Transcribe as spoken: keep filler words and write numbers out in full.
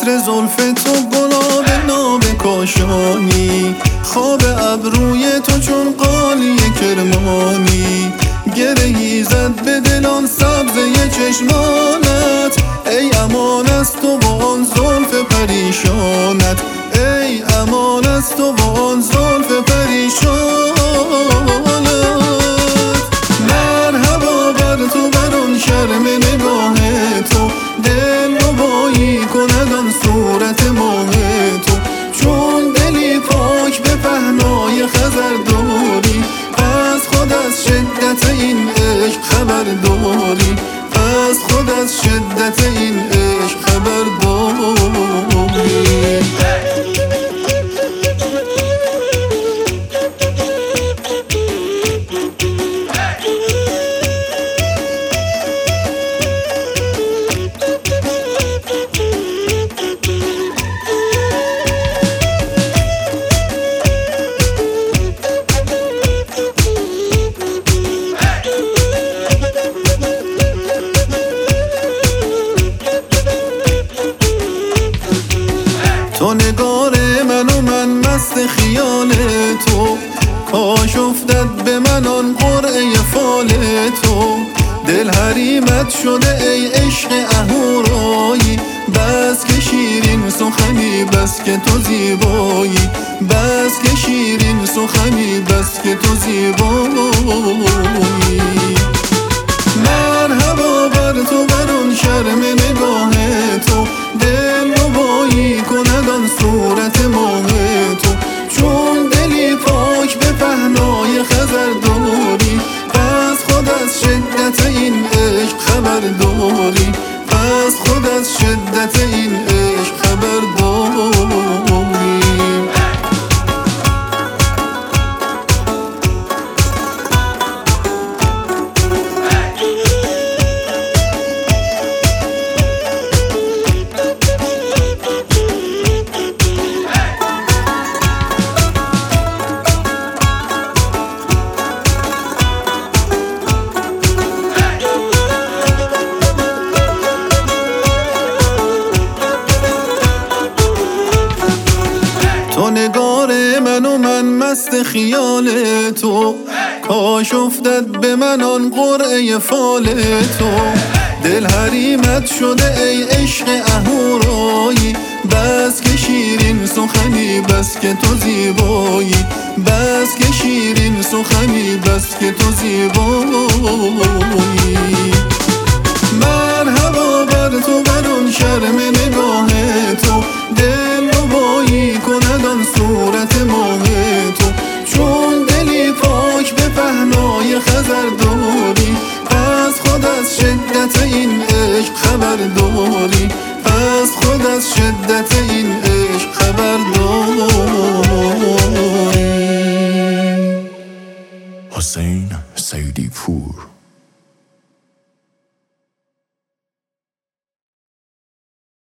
عطر زلف تو گلاب ناب کاشانی، خواب ابروی تو چون قالی کرمانی، گرهی زد به دلان سبزه چشمانت، ای امان است تو با آن زلف پریشانت، ای امان است تو با آن زلف پریشانت. مرحبا بر تو بر آن شرم نگاه تو، دل ربایی کند آن صورت ماه تو، چون دلی پاک به پهنای خضر داری، پس خود از شدت این عشق خبر داری، پس خود از شدت این عشق خبر داری. تو نگار من و من مست خیال تو، کاش افتد به من آن قرعه فال تو، دل حریمت شده ای عشق اهورایی، بس که شیرین سخنی بس که تو زیبایی، بس که شیرین سخنی بس که تو زیبایی. مرحبا بر تو بر آن شرم نگاه تو، دل ربایی کند آن صورت ماه تو، چون دلی پاک به پهنای خضر داری، پس خود از شدت این عشق خبر داری، پس خود از شدت این عشق خبر داری. تو نگار من و من مست خیال تو، کاش افتد به من آن قرعه فال تو، دل حریمت شده ای عشق اهورایی، بس که شیرین سخنی بس که تو زیبایی، بس که شیرین سخنی بس که تو زیبایی. مرحبا بر تو بر آن شرم نگاه تو، دل ربایی کند آن صورت ماه تو، چون دلی پاک به پهنای خضر داری، پس خود از شدت این عشق خبر داری، پس خود از شدت این